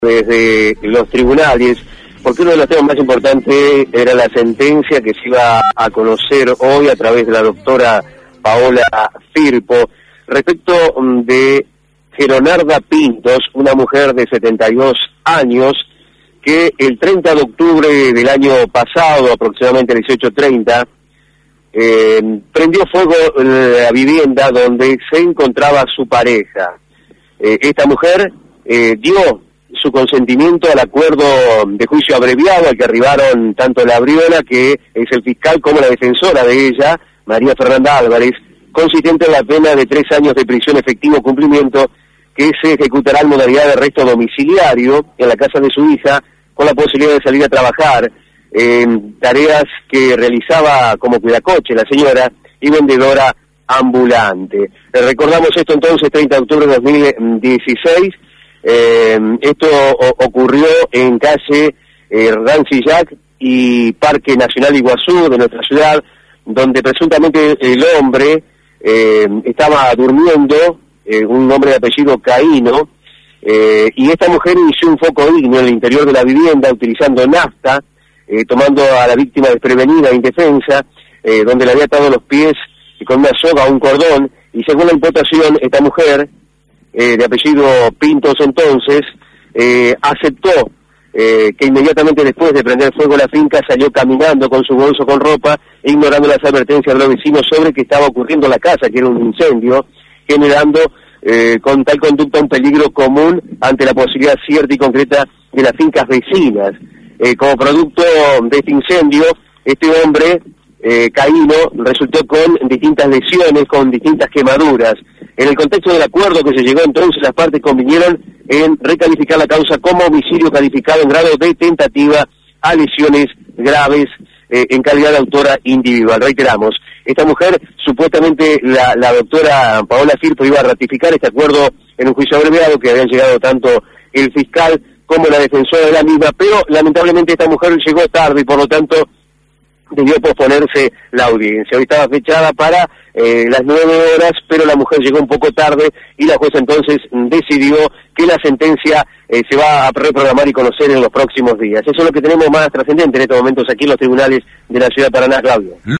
desde los tribunales, porque uno de los temas más importantes era la sentencia que se iba a conocer hoy a través de la doctora Paola Firpo, respecto de Geronarda Pintos, una mujer de 72 años, que el 30 de octubre del año pasado, aproximadamente 18:30, prendió fuego la vivienda donde se encontraba su pareja. Esta mujer dio su consentimiento al acuerdo de juicio abreviado al que arribaron tanto la Briola, que es el fiscal, como la defensora de ella, María Fernanda Álvarez, consistente en la pena de 3 años de prisión efectivo cumplimiento, que se ejecutará en modalidad de arresto domiciliario en la casa de su hija, con la posibilidad de salir a trabajar en tareas que realizaba como cuidacoche la señora y vendedora ambulante. Recordamos esto entonces, 30 de octubre de 2016, esto ocurrió en calle Rancillac y Parque Nacional Iguazú de nuestra ciudad, donde presuntamente el hombre estaba durmiendo, un hombre de apellido Caíno, y esta mujer inició un foco ígneo en el interior de la vivienda utilizando nafta, tomando a la víctima desprevenida e indefensa, donde le había atado los pies con una soga o un cordón, y según la imputación, esta mujer, de apellido Pintos entonces, aceptó que inmediatamente después de prender fuego a la finca salió caminando con su bolso con ropa, ignorando las advertencias de los vecinos sobre que estaba ocurriendo en la casa, que era un incendio, generando con tal conducta un peligro común ante la posibilidad cierta y concreta de las fincas vecinas. Como producto de este incendio, este hombre, Caíno, resultó con distintas lesiones, con distintas quemaduras. En el contexto del acuerdo que se llegó entonces, las partes convinieron en recalificar la causa como homicidio calificado en grado de tentativa a lesiones graves en calidad de autora individual. Reiteramos, esta mujer, supuestamente la doctora Paola Firpo iba a ratificar este acuerdo en un juicio abreviado que habían llegado tanto el fiscal como la defensora de la misma, pero lamentablemente esta mujer llegó tarde y por lo tanto debió posponerse la audiencia. Hoy estaba fechada para las 9 horas, pero la mujer llegó un poco tarde y la jueza entonces decidió que la sentencia se va a reprogramar y conocer en los próximos días. Eso es lo que tenemos más trascendente en estos momentos aquí en los tribunales de la ciudad de Paraná, Claudio.